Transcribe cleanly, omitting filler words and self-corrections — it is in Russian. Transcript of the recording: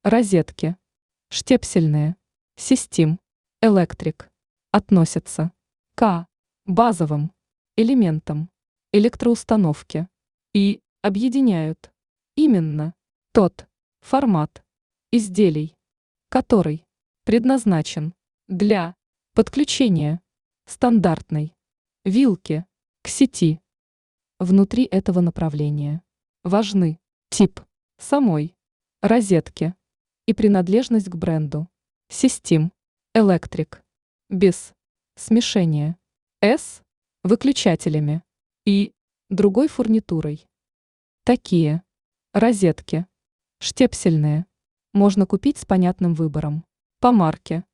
розетки, штепсельные, систем, электрик, относятся к базовым элементам электроустановки и объединяют именно тот формат изделий, который предназначен для подключения стандартной вилки к сети. Внутри этого направления важны тип самой розетки и принадлежность к бренду System Electric без смешения с выключателями и другой фурнитурой. Такие розетки штепсельные можно купить с понятным выбором по марке